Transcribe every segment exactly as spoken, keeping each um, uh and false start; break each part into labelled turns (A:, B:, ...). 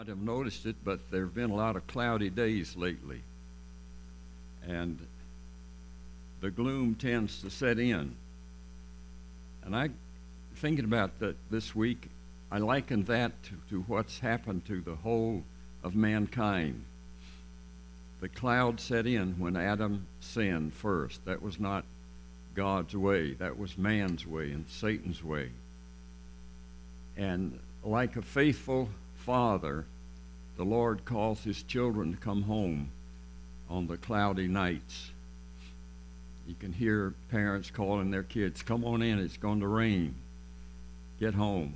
A: might have noticed it, but there have been a lot of cloudy days lately, and the gloom tends to set in. And I, thinking about that this week, I liken that to, to what's happened to the whole of mankind. The cloud set in when Adam sinned first. That was not God's way. That was man's way and Satan's way. And like a faithful father, the Lord calls his children to come home on the cloudy nights. You can hear parents calling their kids, "Come on in, it's going to rain. Get home."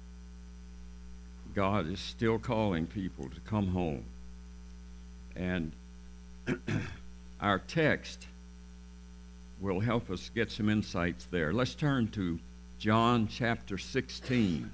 A: God is still calling people to come home. And our text will help us get some insights there. Let's turn to John chapter sixteen.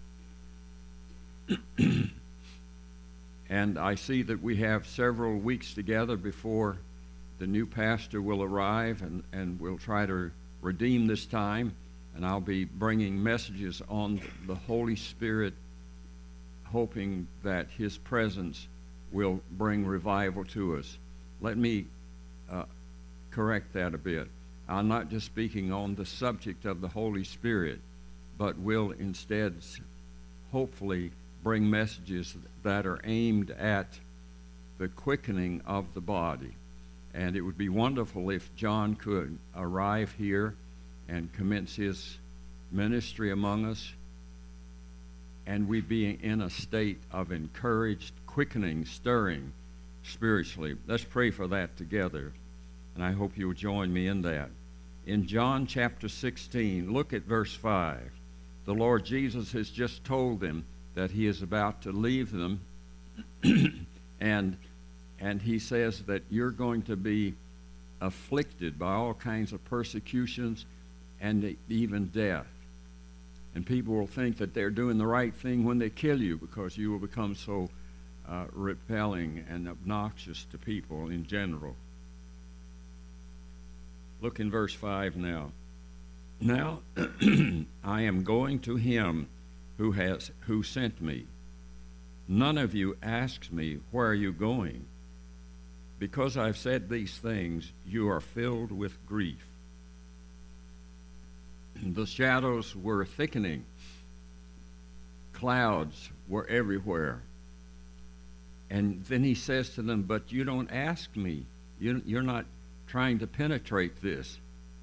A: And I see that we have several weeks together before the new pastor will arrive, and, and we'll try to redeem this time. And I'll be bringing messages on the Holy Spirit, hoping that his presence will bring revival to us. Let me uh, correct that a bit. I'm not just speaking on the subject of the Holy Spirit, but will instead hopefully bring messages that are aimed at the quickening of the body. And it would be wonderful if John could arrive here and commence his ministry among us, and we'd be in a state of encouraged, quickening, stirring spiritually. Let's pray for that together, and I hope you'll join me in that. In John chapter sixteen, look at verse five. The Lord Jesus has just told them that he is about to leave them, and and he says that you're going to be afflicted by all kinds of persecutions and even death. And people will think that they're doing the right thing when they kill you, because you will become so uh, repelling and obnoxious to people in general. Look in verse five now. Now I am going to him who has who sent me. None of you asks me, "Where are you going?" Because I've said these things, you are filled with grief. The shadows were thickening. Clouds were everywhere. And then he says to them, "But you don't ask me. You, you're not trying to penetrate this.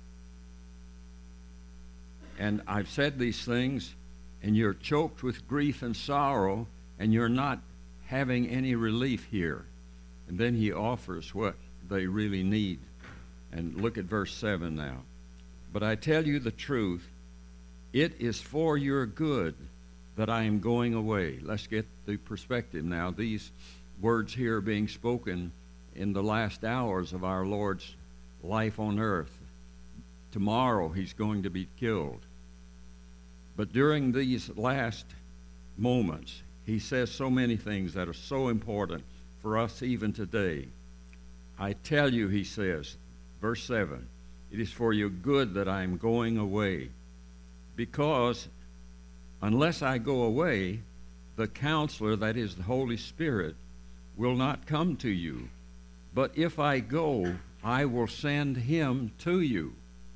A: And I've said these things, and you're choked with grief and sorrow, and you're not having any relief here." And then he offers what they really need. And look at verse seven now. "But I tell you the truth, it is for your good that I am going away." Let's get the perspective now. These words here are being spoken in the last hours of our Lord's life on earth. Tomorrow he's going to be killed. But during these last moments, he says so many things that are so important for us even today. "I tell you," he says, verse seven, "it is for your good that I am going away. Because unless I go away, the counselor, that is the Holy Spirit, will not come to you. But if I go, I will send him to you."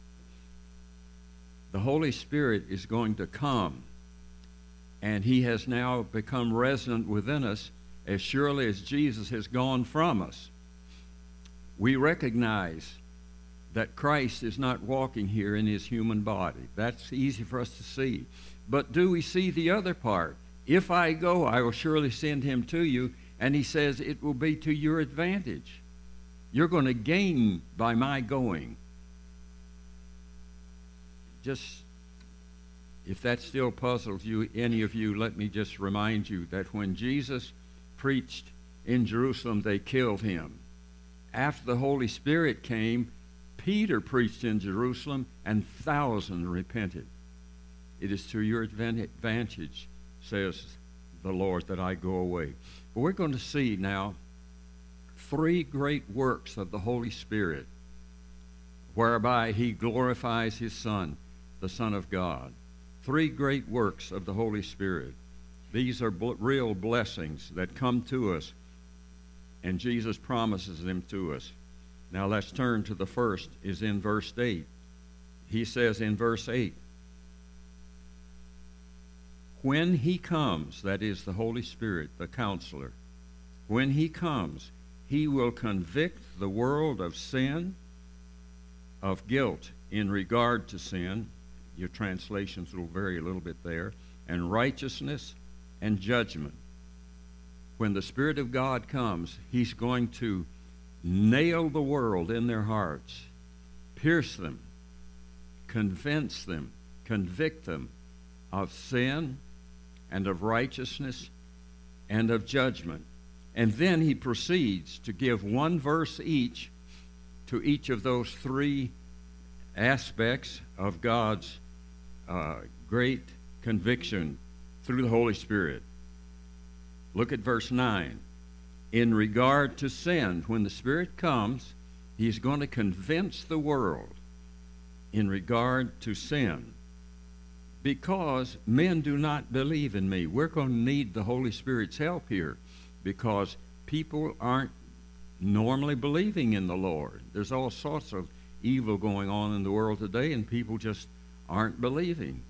A: The Holy Spirit is going to come, and he has now become resident within us as surely as Jesus has gone from us. We recognize that Christ is not walking here in his human body. That's easy for us to see. But do we see the other part? "If I go, I will surely send him to you." And he says it will be to your advantage. You're going to gain by my going. Just, if that still puzzles you, any of you, let me just remind you that when Jesus preached in Jerusalem, they killed him. After the Holy Spirit came, Peter preached in Jerusalem, and thousands repented. It is to your advantage, says the Lord, that I go away. But we're going to see now three great works of the Holy Spirit, whereby he glorifies his Son, the Son of God. Three great works of the Holy Spirit. These are bl- real blessings that come to us, and Jesus promises them to us. Now let's turn to the first, is in verse eight. He says in verse eight, when he comes, that is the Holy Spirit, the counselor, when he comes, he will convict the world of sin, of guilt in regard to sin. Your translations will vary a little bit there. And righteousness and judgment. When the Spirit of God comes, he's going to nail the world in their hearts, pierce them, convince them, convict them of sin and of righteousness and of judgment. And then he proceeds to give one verse each to each of those three aspects of God's uh, great conviction through the Holy Spirit. Look at verse nine. In regard to sin, when the Spirit comes, he's going to convince the world in regard to sin, because men do not believe in me. We're going to need the Holy Spirit's help here, because people aren't normally believing in the Lord. There's all sorts of evil going on in the world today, and people just aren't believing.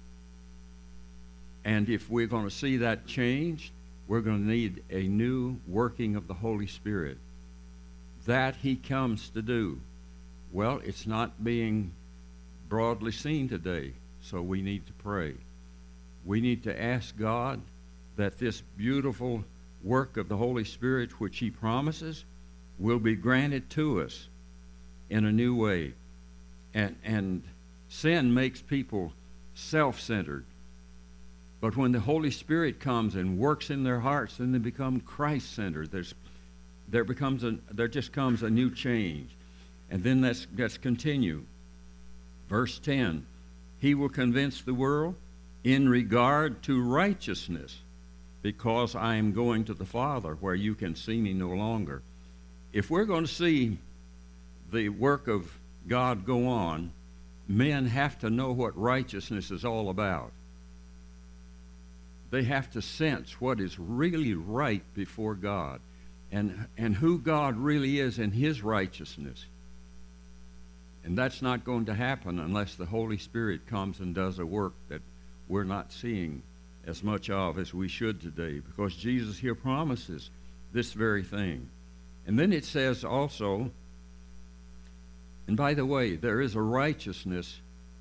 A: And if we're going to see that change, we're going to need a new working of the Holy Spirit. That he comes to do. Well, it's not being broadly seen today, so we need to pray. We need to ask God that this beautiful work of the Holy Spirit, which he promises, will be granted to us in a new way. And, and sin makes people self-centered. But when the Holy Spirit comes and works in their hearts, then they become Christ-centered. There's, there becomes a, there just comes a new change. And then let's, let's continue. Verse ten, he will convince the world in regard to righteousness, because I am going to the Father where you can see me no longer. If we're going to see the work of God go on, men have to know what righteousness is all about. They have to sense what is really right before God, and, and who God really is in his righteousness. And that's not going to happen unless the Holy Spirit comes and does a work that we're not seeing as much of as we should today, because Jesus here promises this very thing. And then it says also, and by the way, there is a righteousness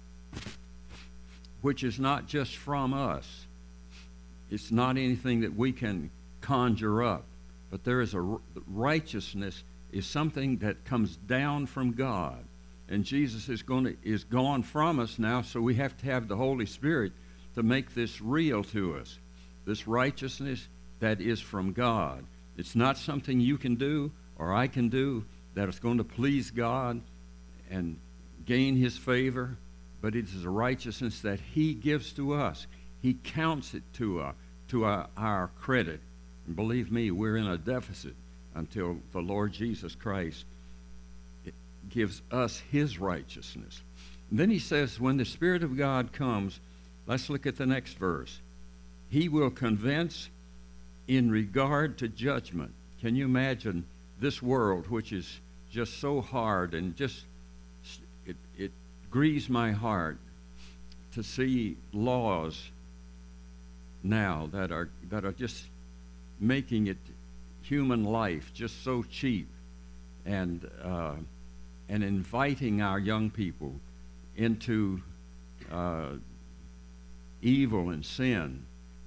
A: which is not just from us. It's not anything that we can conjure up, but there is a righteousness is something that comes down from God. And Jesus is going to is gone from us now, so we have to have the Holy Spirit to make this real to us. This righteousness that is from God. It's not something you can do or I can do that is going to please God and gain his favor, but it is a righteousness that he gives to us. He counts it to, uh, to uh, our credit. And believe me, we're in a deficit until the Lord Jesus Christ gives us his righteousness. And then he says, when the Spirit of God comes, let's look at the next verse. He will convince in regard to judgment. Can you imagine this world, which is just so hard, and just it, it grieves my heart to see laws now that are that are just making it human life just so cheap, and uh, and inviting our young people into uh, evil and sin,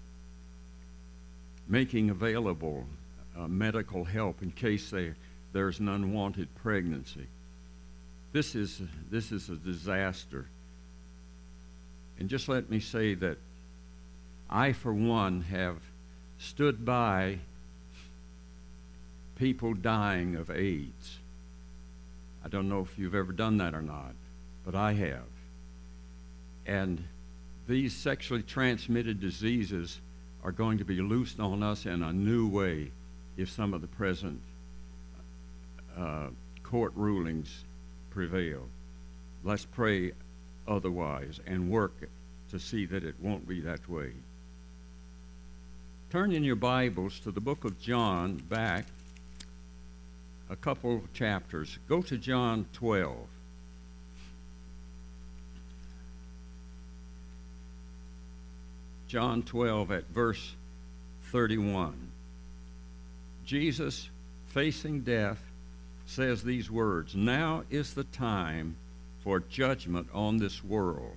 A: making available uh, medical help in case they, there's an unwanted pregnancy. This is this is a disaster. And just let me say that I, for one, have stood by people dying of AIDS. I don't know if you've ever done that or not, but I have. And these sexually transmitted diseases are going to be loosed on us in a new way if some of the present uh, court rulings prevail. Let's pray otherwise and work to see that it won't be that way. Turn in your Bibles to the book of John, back a couple of chapters. Go to John twelve. John twelve at verse thirty-one. Jesus, facing death, says these words, "Now is the time for judgment on this world.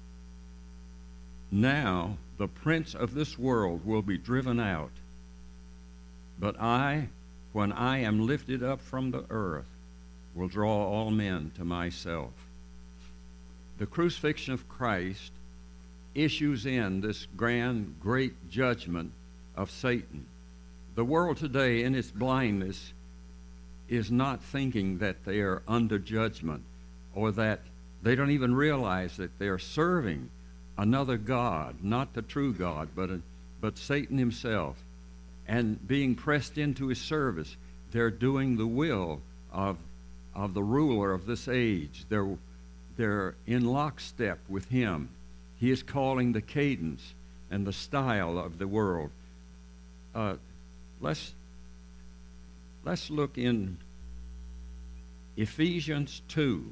A: Now the prince of this world will be driven out. But I, when I am lifted up from the earth, will draw all men to myself." The crucifixion of Christ issues in this grand, great judgment of Satan. The world today, in its blindness, is not thinking that they are under judgment, or that they don't even realize that they are serving another God, not the true God, but, a, but Satan himself, and being pressed into his service. They're doing the will of, of the ruler of this age. They're, they're in lockstep with him. He is calling the cadence and the style of the world. Uh, let's, let's look in Ephesians two.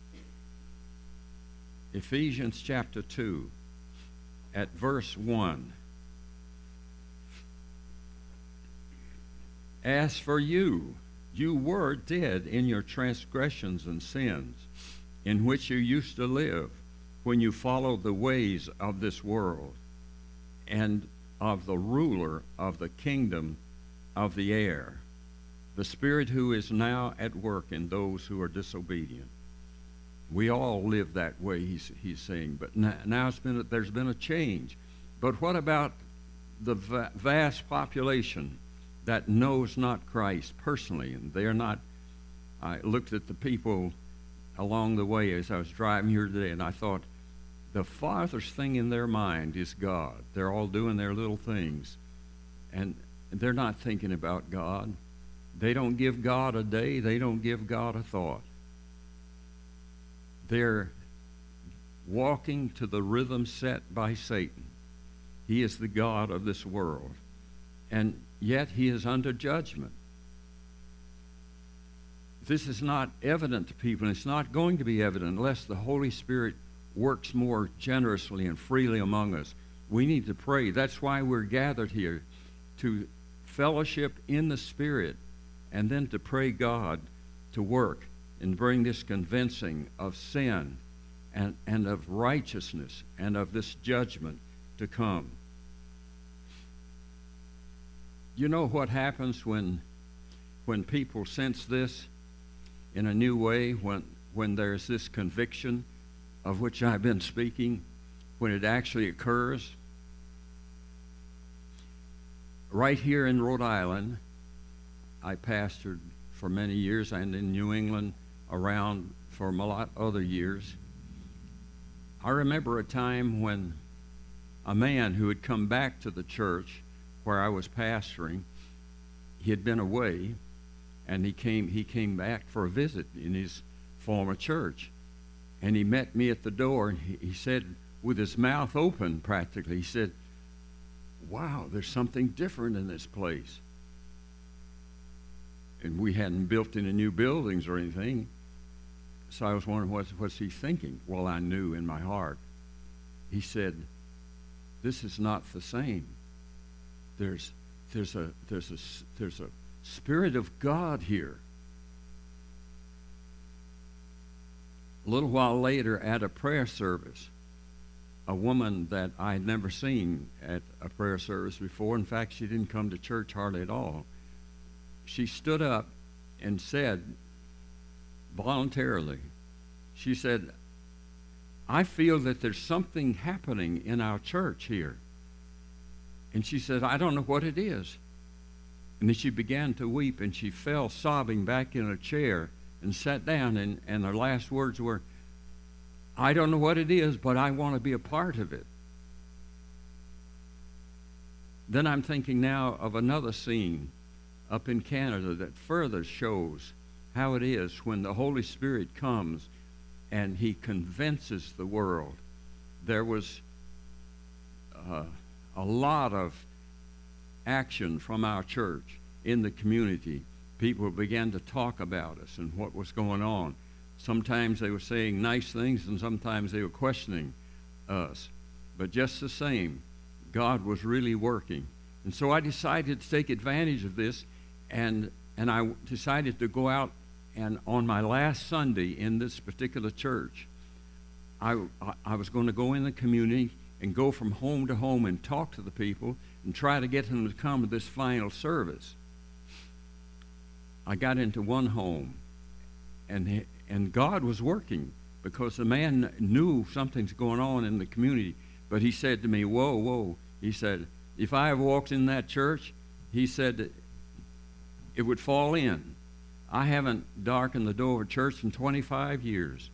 A: Ephesians chapter two, at verse one. "As for you, you were dead in your transgressions and sins, in which you used to live, when you followed the ways of this world, and of the ruler of the kingdom of the air, the spirit who is now at work in those who are disobedient." We all live that way, he's, he's saying, but now, now it's been a, there's been a change. But what about the va- vast population that knows not Christ personally? And they're not. I looked at the people along the way as I was driving here today, and I thought, the farthest thing in their mind is God. They're all doing their little things, and they're not thinking about God. They don't give God a day. They don't give God a thought. They're walking to the rhythm set by Satan. He is the god of this world, and yet he is under judgment. This is not evident to people, and it's not going to be evident unless the Holy Spirit works more generously and freely among us. We need to pray. That's why we're gathered here, to fellowship in the Spirit, and then to pray God to work and bring this convincing of sin and, and of righteousness and of this judgment to come. You know what happens when when people sense this in a new way, when when there's this conviction of which I've been speaking, when it actually occurs? Right here in Rhode Island, I pastored for many years, and in New England around for a lot other years. I remember a time when a man who had come back to the church where I was pastoring, he had been away, and he came he came back for a visit in his former church. And he met me at the door, and he, he said, with his mouth open practically, he said, "Wow, there's something different in this place." And we hadn't built any new buildings or anything. So I was wondering, what's, what's he thinking? Well, I knew in my heart. He said, "This is not the same. There's, there's, a, there's, a, there's a Spirit of God here." A little while later, at a prayer service, a woman that I had never seen at a prayer service before, in fact, she didn't come to church hardly at all, she stood up and said, voluntarily, she said, "I feel that there's something happening in our church here." And she said, "I don't know what it is." And then she began to weep, and she fell sobbing back in a chair and sat down, and, and her last words were, "I don't know what it is, but I want to be a part of it." Then I'm thinking now of another scene up in Canada that further shows how it is when the Holy Spirit comes and he convinces the world. There was uh, a lot of action from our church in the community. People began to talk about us and what was going on. Sometimes they were saying nice things, and sometimes they were questioning us. But just the same, God was really working. And so I decided to take advantage of this, and and I decided to go out, and on my last Sunday in this particular church, I, I was going to go in the community and go from home to home and talk to the people and try to get them to come to this final service. I got into one home, and and God was working, because the man knew something's going on in the community. But he said to me, whoa, whoa. He said, if I have walked in that church, he said, it would fall in. I haven't darkened the door of a church in twenty-five years.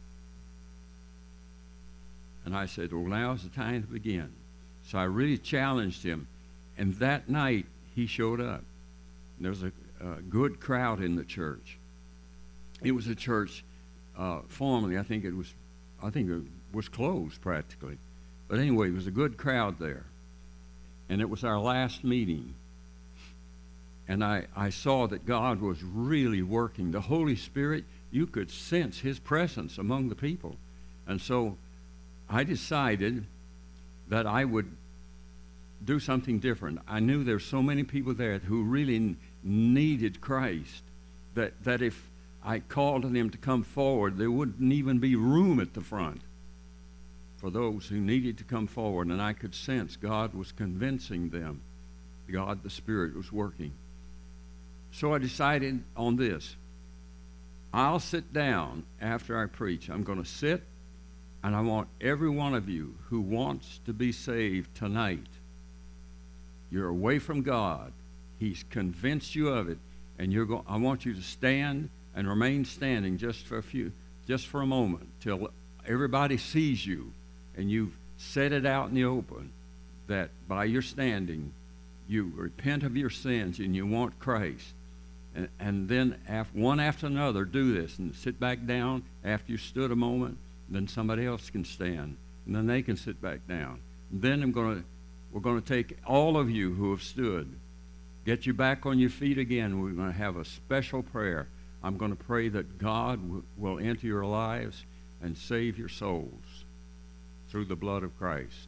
A: And I said, well, now's the time to begin. So I really challenged him. And that night, he showed up. There was a, a good crowd in the church. It was a church, uh, formerly, I think it was, I think it was closed practically. But anyway, it was a good crowd there. And it was our last meeting. And I, I saw that God was really working. The Holy Spirit, you could sense his presence among the people. And so I decided that I would do something different. I knew there were so many people there who really n- needed Christ, that, that if I called on them to come forward, there wouldn't even be room at the front for those who needed to come forward. And I could sense God was convincing them. God, the Spirit, was working. So I decided on this. I'll sit down after I preach. I'm going to sit, and I want every one of you who wants to be saved tonight. You're away from God. He's convinced you of it, and you're going. I want you to stand and remain standing just for a few, just for a moment, till everybody sees you, and you've set it out in the open that by your standing, you repent of your sins and you want Christ. And, and then after, one after another, do this and sit back down after you stood a moment. Then somebody else can stand, and then they can sit back down. And then I'm going to, we're going to take all of you who have stood, get you back on your feet again. We're going to have a special prayer. I'm going to pray that God w- will enter your lives and save your souls through the blood of Christ.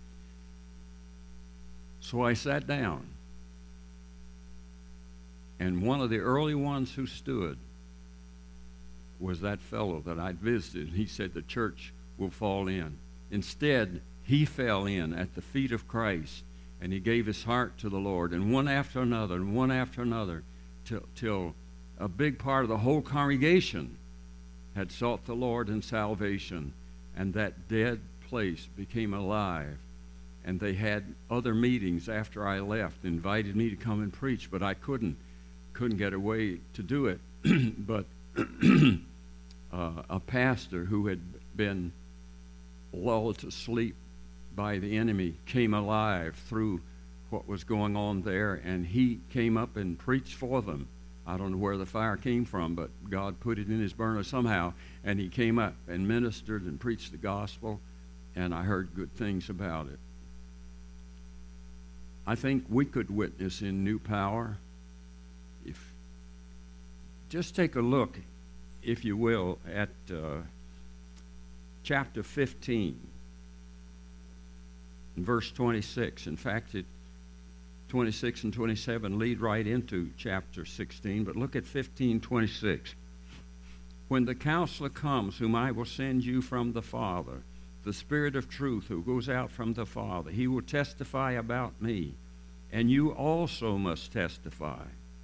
A: So I sat down, and one of the early ones who stood was that fellow that I'd visited. He said the church will fall in. Instead, he fell in at the feet of Christ, and he gave his heart to the Lord, and one after another, and one after another, till, till a big part of the whole congregation had sought the Lord in salvation, and that dead place became alive. And they had other meetings after I left, invited me to come and preach, but I couldn't couldn't get away to do it. But uh, a pastor who had been lulled to sleep by the enemy came alive through what was going on there, and he came up and preached for them. I don't know where the fire came from, but God put it in his burner somehow, and he came up and ministered and preached the gospel, and I heard good things about it. I think we could witness in New Power. If just take a look, if you will, at uh, chapter fifteen, and verse twenty-six. In fact, it, twenty-six and twenty-seven lead right into chapter sixteen, but look at fifteen twenty-six. When the counselor comes, whom I will send you from the Father, the Spirit of truth who goes out from the Father, he will testify about me, and you also must testify.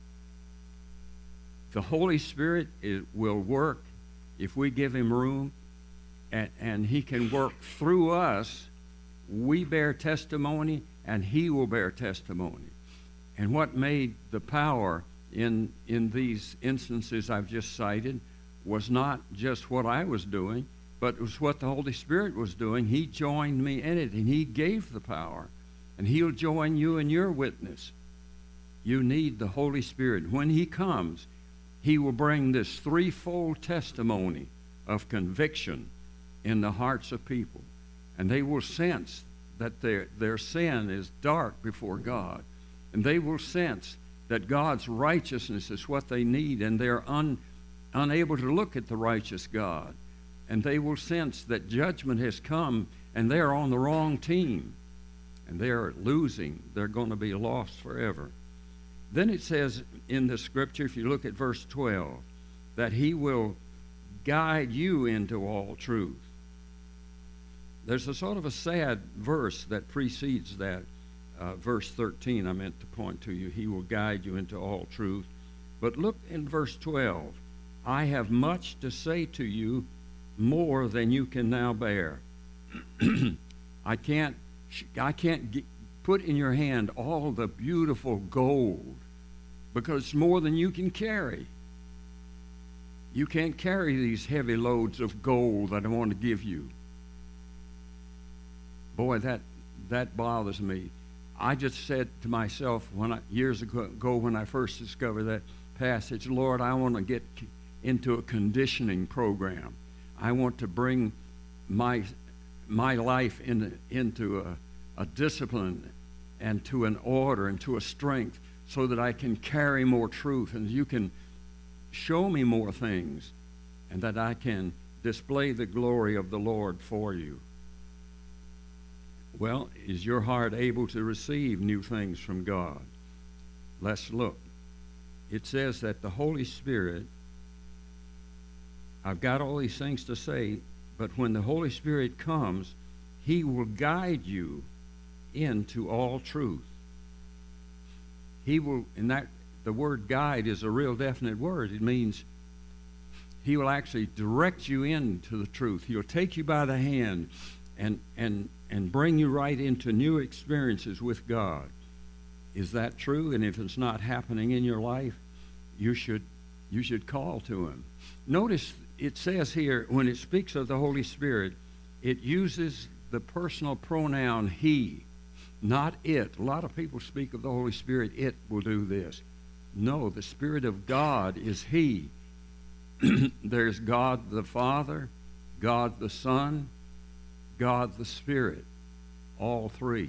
A: The Holy Spirit is, will work if we give him room, and, and he can work through us. We bear testimony, and he will bear testimony. And what made the power in, in these instances I've just cited was not just what I was doing, but it was what the Holy Spirit was doing. He joined me in it, and he gave the power. And he'll join you in your witness. You need the Holy Spirit. When he comes, he will bring this threefold testimony of conviction in the hearts of people. And they will sense that their, their sin is dark before God. And they will sense that God's righteousness is what they need, and they're un, unable to look at the righteous God. And they will sense that judgment has come, and they're on the wrong team, and they're losing. They're going to be lost forever. Then it says in the scripture, if you look at verse twelve, that he will guide you into all truth. There's a sort of a sad verse that precedes that, uh, verse thirteen I meant to point to you. He will guide you into all truth. But look in verse twelve. I have much to say to you, more than you can now bear. I can't, I can't get, put in your hand all the beautiful gold, because it's more than you can carry. You can't carry these heavy loads of gold that I want to give you. Boy, that that bothers me. I just said to myself when I, years ago when I first discovered that passage, Lord, I want to get into a conditioning program. I want to bring my my life in, into a, a discipline and to an order and to a strength so that I can carry more truth and you can show me more things and that I can display the glory of the Lord for you. Well, is your heart able to receive new things from God? Let's look. It says that the Holy Spirit, I've got all these things to say, but when the Holy Spirit comes, he will guide you into all truth. He will, and that the word guide is a real definite word. It means he will actually direct you into the truth. He'll take you by the hand and and and bring you right into new experiences with God. Is that true? And if it's not happening in your life, you should you should call to him. Notice it says here, when it speaks of the Holy Spirit, it uses the personal pronoun he, not it. A lot of people speak of the Holy Spirit, it will do this. No, the Spirit of God is he. There's God the Father, God the Son, God the Spirit, all three.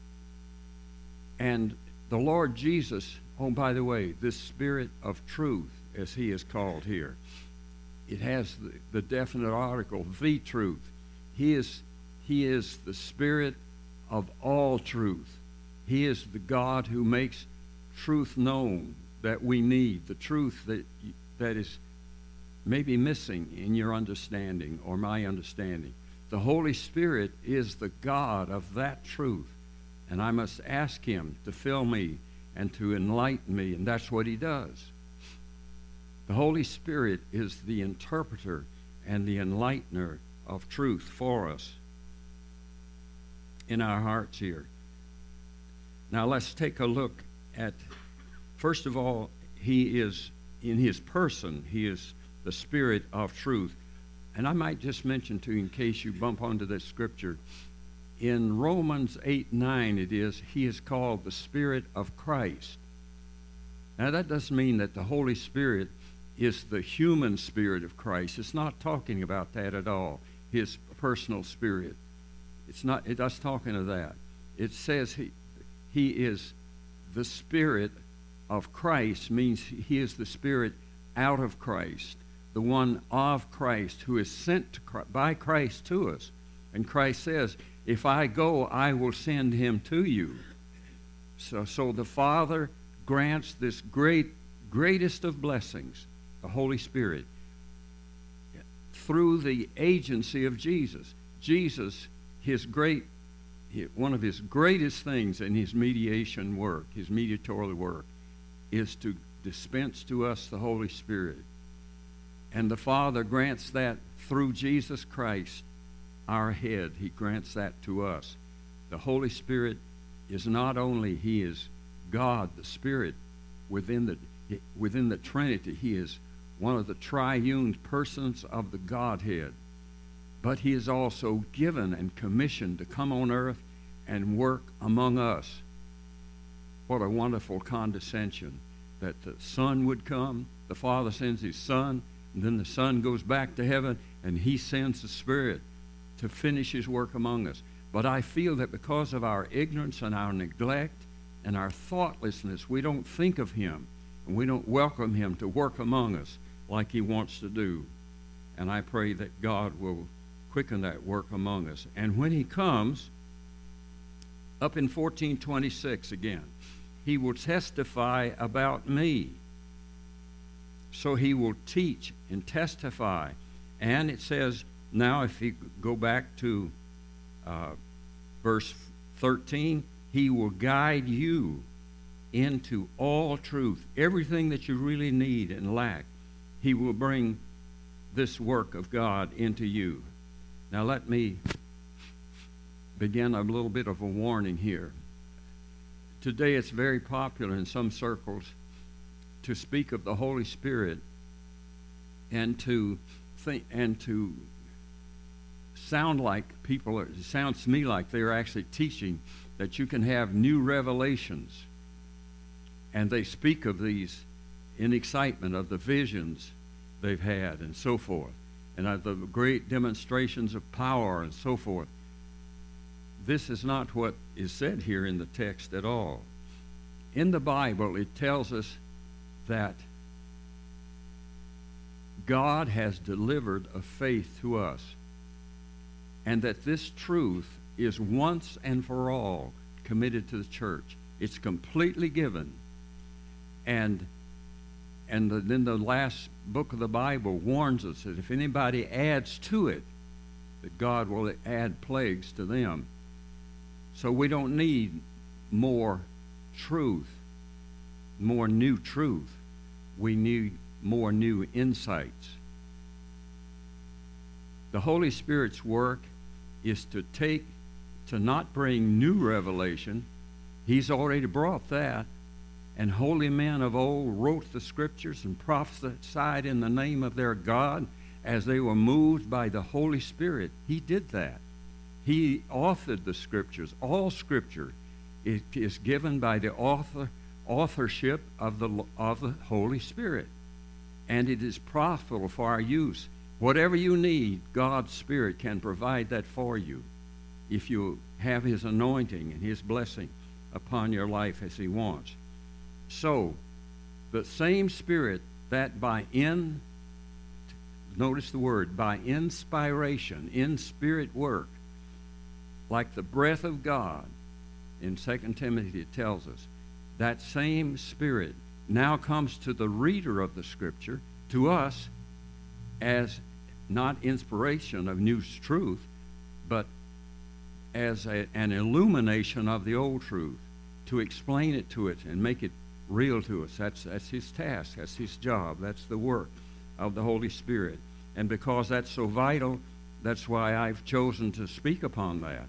A: And the Lord Jesus, oh, by the way, this Spirit of truth, as he is called here, it has the, the definite article, the truth. He is, he is the Spirit of all truth. He is the God who makes truth known that we need, the truth that that is maybe missing in your understanding or my understanding. The Holy Spirit is the God of that truth, and I must ask him to fill me and to enlighten me, and that's what he does. The Holy Spirit is the interpreter and the enlightener of truth for us in our hearts here. Now let's take a look at, first of all, he is, in his person, he is the Spirit of truth. And I might just mention to you, in case you bump onto this scripture, in Romans eight nine it is, he is called the Spirit of Christ. Now that doesn't mean that the Holy Spirit is the human spirit of Christ. It's not talking about that at all, his personal spirit. It's not, it's not talking of that. It says he, he is the Spirit of Christ, means he is the Spirit out of Christ, the one of Christ who is sent to Christ, by Christ to us. And Christ says, if I go, I will send him to you. So, so the Father grants this great, greatest of blessings, the Holy Spirit, through the agency of Jesus. Jesus, his great, one of his greatest things in his mediation work, his mediatorial work, is to dispense to us the Holy Spirit. And the Father grants that through Jesus Christ, our head. He grants that to us. The Holy Spirit is not only, he is God, the Spirit, within the, within the Trinity. He is one of the triune persons of the Godhead. But he is also given and commissioned to come on earth and work among us. What a wonderful condescension that the Son would come. The Father sends his Son, and then the Son goes back to heaven, and he sends the Spirit to finish his work among us. But I feel that because of our ignorance and our neglect and our thoughtlessness, we don't think of him, and we don't welcome him to work among us like he wants to do. And I pray that God will quicken that work among us. And when he comes, up in fourteen twenty-six again, he will testify about me. So he will teach and testify. And it says, now if you go back to uh, verse thirteen, he will guide you into all truth. Everything that you really need and lack, he will bring this work of God into you. Now let me begin a little bit of a warning here. Today it's very popular in some circles to speak of the Holy Spirit and to think and to sound like people are, it sounds to me like they're actually teaching that you can have new revelations. And they speak of these in excitement of the visions they've had and so forth, and of the great demonstrations of power and so forth. This is not what is said here in the text at all. In the Bible, it tells us that God has delivered a faith to us, and that this truth is once and for all committed to the church. It's completely given. And and the, then the last book of the Bible warns us that if anybody adds to it, that God will add plagues to them. So we don't need more truth, more new truth. We need more new insights. The Holy Spirit's work is to take, to not bring new revelation. He's already brought that. And holy men of old wrote the scriptures and prophesied in the name of their God as they were moved by the Holy Spirit. He did that. He authored the scriptures. All scripture is, is given by the author, authorship of the, of the Holy Spirit. And it is profitable for our use. Whatever you need, God's Spirit can provide that for you if you have his anointing and his blessing upon your life as he wants. So, the same Spirit that by in, notice the word, by inspiration, in Spirit work, like the breath of God, in Second Timothy it tells us, that same Spirit now comes to the reader of the Scripture, to us, as not inspiration of new truth, but as a, an illumination of the old truth, to explain it to it and make it real to us. That's, that's his task. That's his job. That's the work of the Holy Spirit. And because that's so vital, that's why I've chosen to speak upon that.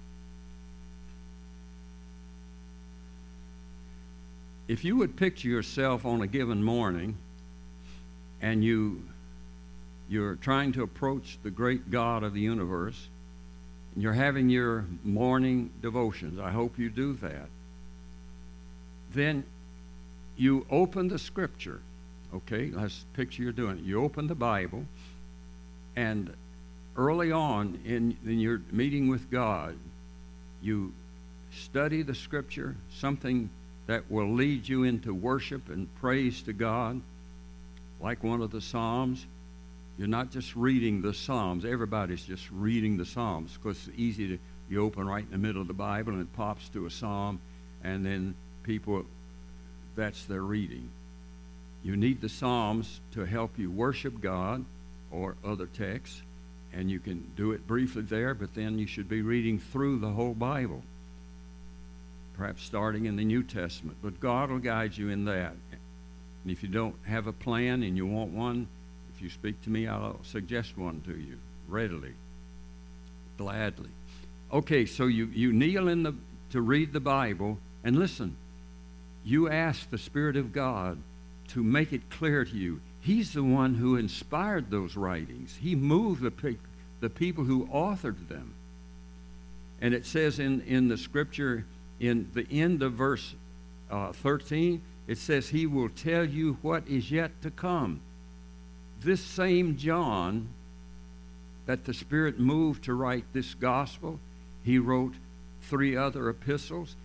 A: If you would picture yourself on a given morning and you, you're trying to approach the great God of the universe, and you're having your morning devotions, I hope you do that, then you open the Scripture, okay? Let's picture you're doing it. You open the Bible, and early on in, in your meeting with God, you study the Scripture, something that will lead you into worship and praise to God, like one of the Psalms. You're not just reading the Psalms. Everybody's just reading the Psalms because it's easy to, you open right in the middle of the Bible and it pops to a Psalm, and then people, that's their reading. You need the Psalms to help you worship God or other texts, and you can do it briefly there, but then you should be reading through the whole Bible, perhaps starting in the New Testament. But God will guide you in that. And if you don't have a plan and you want one, if you speak to me, I'll suggest one to you readily, gladly. Okay, so you, you kneel in the to read the Bible, and listen, you ask the Spirit of God to make it clear to you. He's the one who inspired those writings. He moved the, pe- the people who authored them. And it says in, in the Scripture, in the end of verse uh, thirteen, it says, he will tell you what is yet to come. This same John that the Spirit moved to write this gospel, he wrote three other epistles.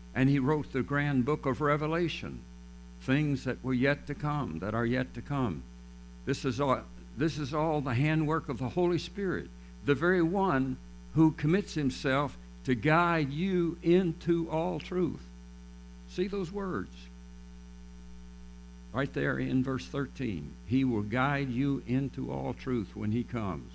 A: And he wrote the grand book of Revelation, things that were yet to come, that are yet to come. This is all, this is all the handwork of the Holy Spirit, the very one who commits himself to guide you into all truth. See those words? Right there in verse thirteen. He will guide you into all truth when he comes.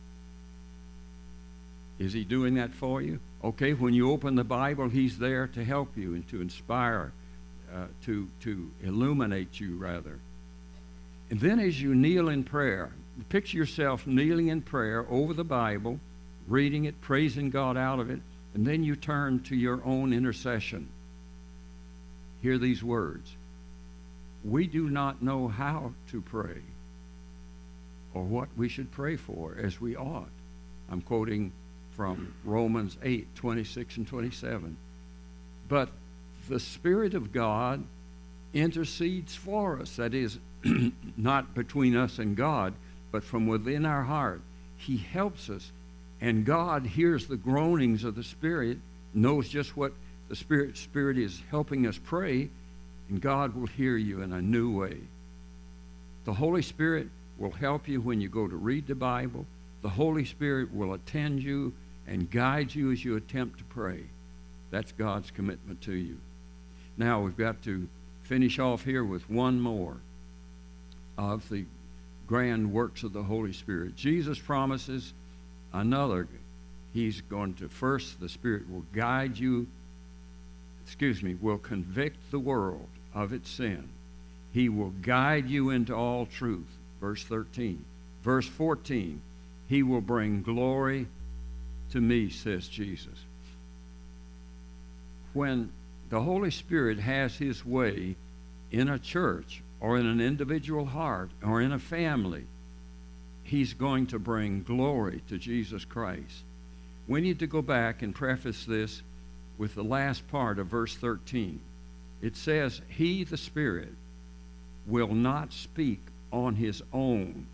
A: Is he doing that for you? Okay, when you open the Bible, he's there to help you and to inspire, uh, to, to illuminate you, rather. And then as you kneel in prayer, picture yourself kneeling in prayer over the Bible, reading it, praising God out of it, and then you turn to your own intercession. Hear these words. We do not know how to pray or what we should pray for as we ought. I'm quoting from Romans eight, twenty-six and twenty-seven. But the Spirit of God intercedes for us. That is, not between us and God, but from within our heart. He helps us, and God hears the groanings of the Spirit, knows just what the Spirit, Spirit is helping us pray, and God will hear you in a new way. The Holy Spirit will help you when you go to read the Bible. The Holy Spirit will attend you and guide you as you attempt to pray. That's God's commitment to you. Now we've got to finish off here with one more of the grand works of the Holy Spirit. Jesus promises another. He's going to, first, the Spirit will guide you, excuse me, will convict the world of its sin. He will guide you into all truth. Verse thirteen. Verse fourteen, he will bring glory to me, says Jesus. When the Holy Spirit has his way in a church or in an individual heart or in a family, he's going to bring glory to Jesus Christ. We need to go back and preface this with the last part of verse thirteen. It says, he, the Spirit, will not speak on his own.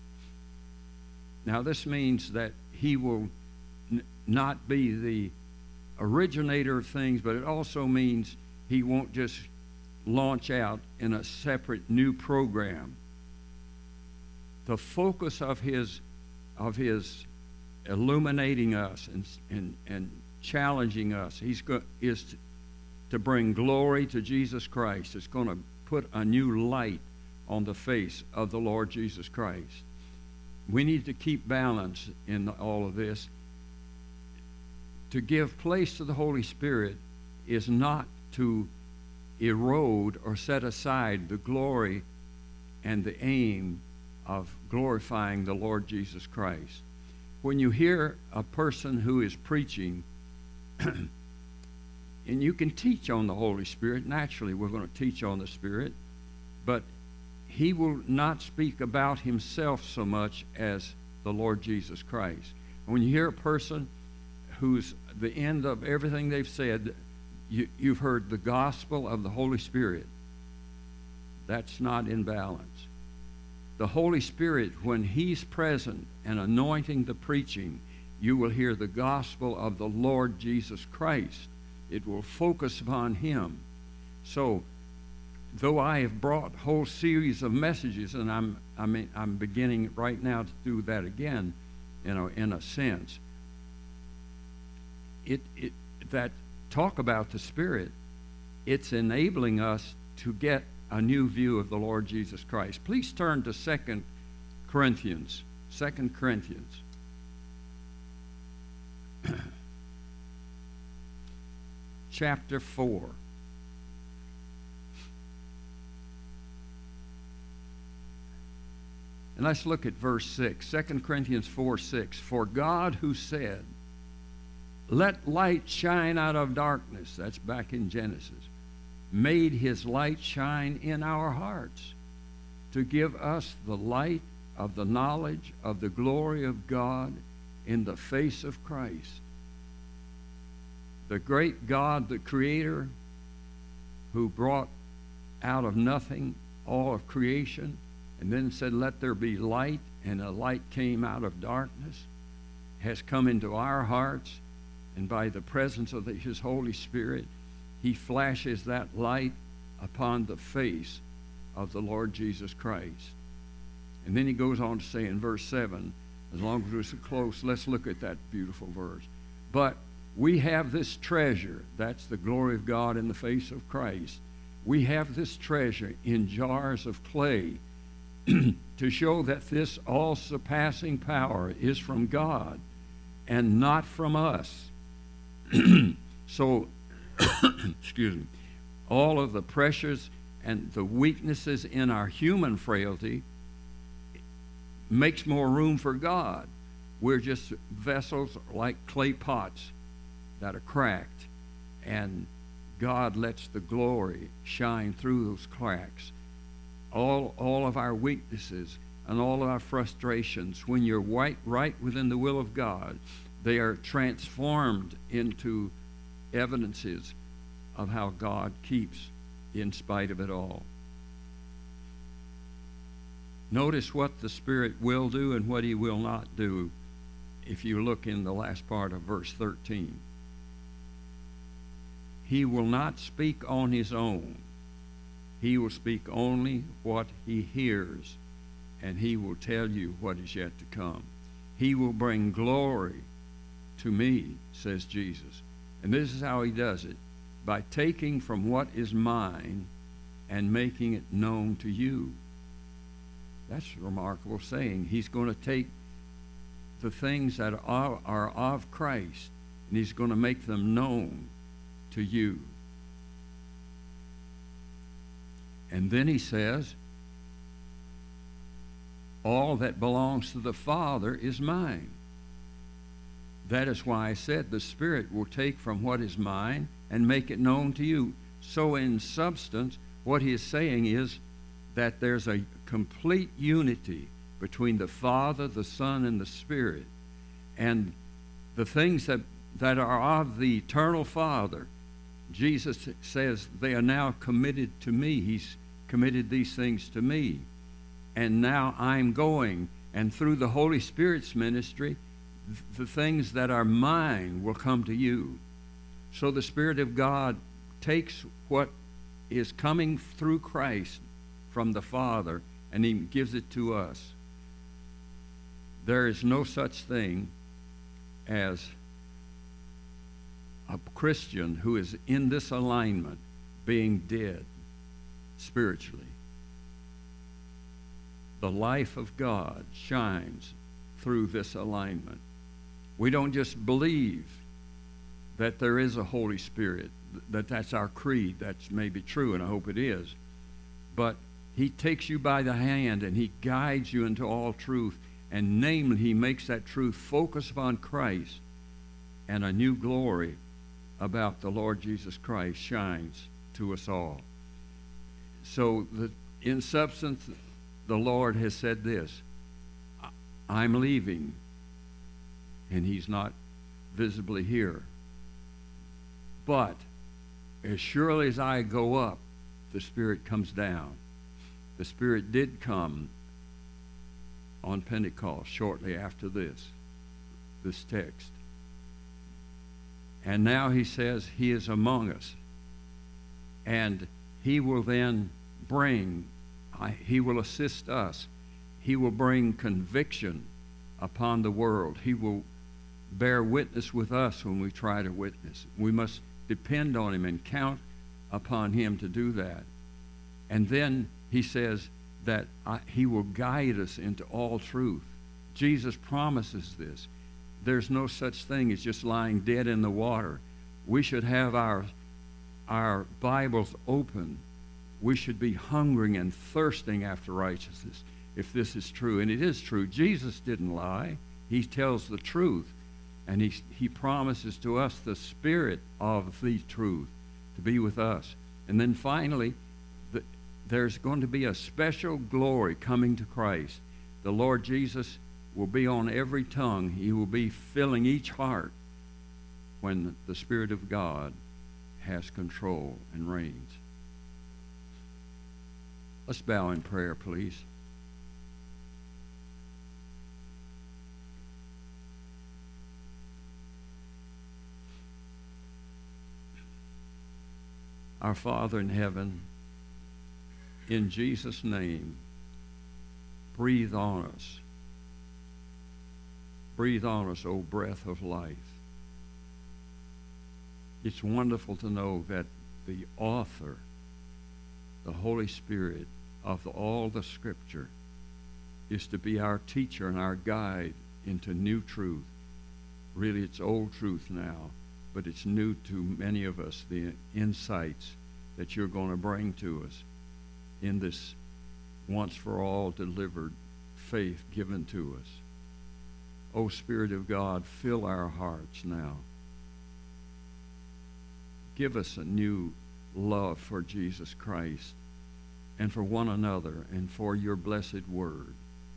A: Now this means that he will n- not be the originator of things, but it also means he won't just launch out in a separate new program. The focus of his of his illuminating us and and, and challenging us, he's go, is to, to bring glory to Jesus Christ. It's going to put a new light on the face of the Lord Jesus Christ. We need to keep balance in all of this. To give place to the Holy Spirit is not to erode or set aside the glory and the aim of glorifying the Lord Jesus Christ. When you hear a person who is preaching, and you can teach on the Holy Spirit, naturally we're going to teach on the Spirit, but he will not speak about himself so much as the Lord Jesus Christ. When you hear a person who's the end of everything they've said, you, you've heard the gospel of the Holy Spirit. That's not in balance. The Holy Spirit, when he's present and anointing the preaching, you will hear the gospel of the Lord Jesus Christ. It will focus upon him. So, though I have brought a whole series of messages, and I'm I mean I'm beginning right now to do that again, you know, in a sense. It it that talk about the Spirit, it's enabling us to get a new view of the Lord Jesus Christ. Please turn to Second Corinthians. Second Corinthians. Chapter four. And let's look at verse six. Second Corinthians four, six. For God who said, let light shine out of darkness, that's back in Genesis, made his light shine in our hearts to give us the light of the knowledge of the glory of God in the face of Christ. The great God, the Creator, who brought out of nothing all of creation, and then said, let there be light, and a light came out of darkness, has come into our hearts, and by the presence of the, his Holy Spirit, he flashes that light upon the face of the Lord Jesus Christ. And then he goes on to say in verse seven, as long as we're so close, let's look at that beautiful verse. But we have this treasure, that's the glory of God in the face of Christ. We have this treasure in jars of clay to show that this all-surpassing power is from God and not from us. So, excuse me, all of the pressures and the weaknesses in our human frailty makes more room for God. We're just vessels like clay pots that are cracked, and God lets the glory shine through those cracks. All, all of our weaknesses and all of our frustrations, when you're right, right within the will of God, they are transformed into evidences of how God keeps in spite of it all. Notice what the Spirit will do and what he will not do if you look in the last part of verse thirteen. He will not speak on his own. He will speak only what he hears, and he will tell you what is yet to come. He will bring glory to me, says Jesus. And this is how he does it, by taking from what is mine and making it known to you. That's a remarkable saying. He's going to take the things that are, are of Christ, and he's going to make them known to you. And then he says, all that belongs to the Father is mine. That is why I said the Spirit will take from what is mine and make it known to you. So in substance, what he is saying is that there's a complete unity between the Father, the Son, and the Spirit. And the things that, that are of the eternal Father, Jesus says they are now committed to me. He's committed these things to me. And now I'm going, and through the Holy Spirit's ministry, the things that are mine will come to you. So the Spirit of God takes what is coming through Christ from the Father, and he gives it to us. There is no such thing as a Christian who is in this alignment being dead spiritually. The life of God shines through this alignment. We don't just believe that there is a Holy Spirit, that that's our creed. That's maybe true, and I hope it is. But he takes you by the hand, and he guides you into all truth. And namely, he makes that truth focus upon Christ, and a new glory about the Lord Jesus Christ shines to us all. So the, in substance, the Lord has said this: I'm leaving, and he's not visibly here. But as surely as I go up, the Spirit comes down. The Spirit did come on Pentecost shortly after this, this text. And now he says he is among us. And he will then bring, I, he will assist us. He will bring conviction upon the world. He will bear witness with us when we try to witness. We must depend on him and count upon him to do that. And then he says that I, he will guide us into all truth. Jesus promises this. There's no such thing as just lying dead in the water. We should have our, our Bibles open. We should be hungering and thirsting after righteousness if this is true. And it is true. Jesus didn't lie. He tells the truth. And he, he promises to us the Spirit of the truth to be with us. And then finally, the, there's going to be a special glory coming to Christ. The Lord Jesus will be on every tongue. He will be filling each heart when the Spirit of God has control and reigns. Let's bow in prayer, please. Our Father in heaven, in Jesus' name, breathe on us. Breathe on us, O breath of life. It's wonderful to know that the author, the Holy Spirit of the, all the Scripture, is to be our teacher and our guide into new truth. Really, it's old truth now, but it's new to many of us, the insights that you're going to bring to us in this once-for-all delivered faith given to us. O Spirit of God, fill our hearts now. Give us a new love for Jesus Christ and for one another and for your blessed word.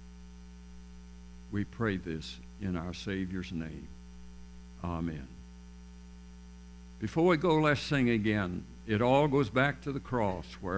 A: We pray this in our Savior's name. Amen. Before we go, let's sing again. It all goes back to the cross where